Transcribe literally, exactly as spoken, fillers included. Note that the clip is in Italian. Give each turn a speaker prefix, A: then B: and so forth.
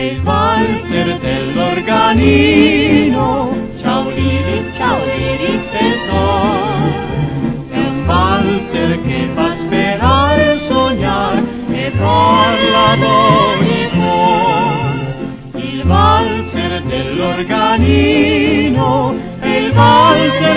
A: il valzer dell'organino, ciao liri, ciao liri tesoro, è un valzer che fa sperare, sognare e parla d'ogni cuore. Il valzer dell'organino è il valzer